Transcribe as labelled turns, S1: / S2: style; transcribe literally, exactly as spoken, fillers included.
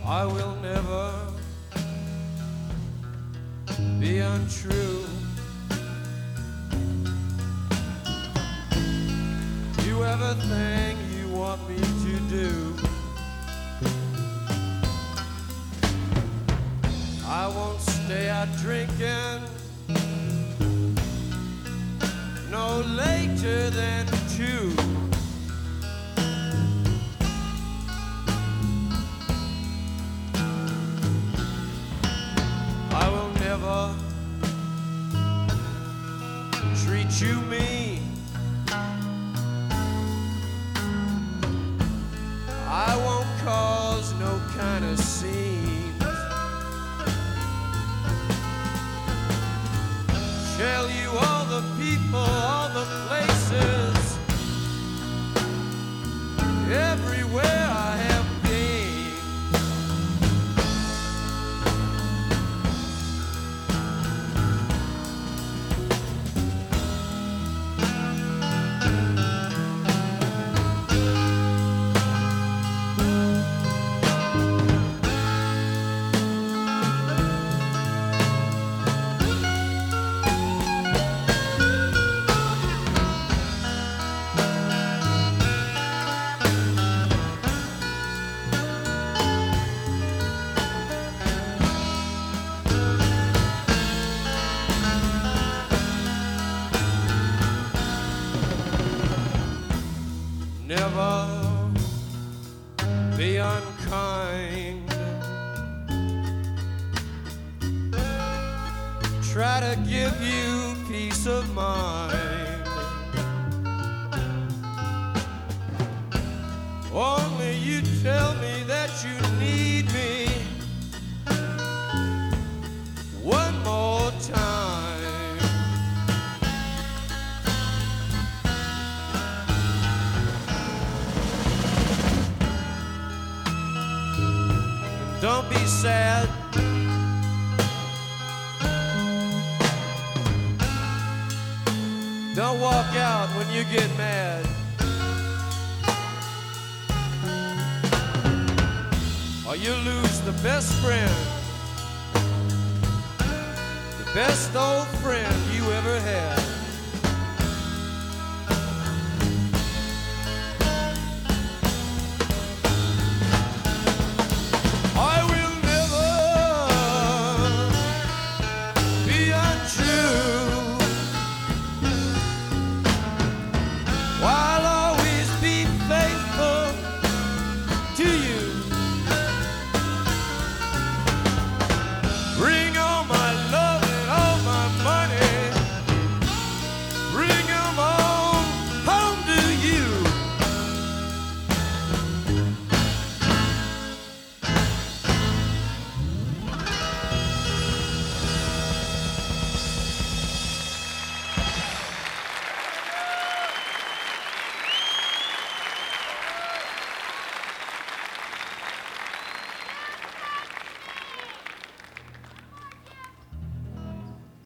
S1: I will never be untrue. Do everything you want me to do. I won't stay out drinking no later than two. I will never treat you mean. I won't cause no kind of scenes. Tell you all the people, all the places, everywhere I have been. Never be unkind. Try to give you peace of mind. Only you tell me that you need me one more time. Don't be sad. Don't walk out when you get mad. Or you lose the best friend, the best old friend you ever had.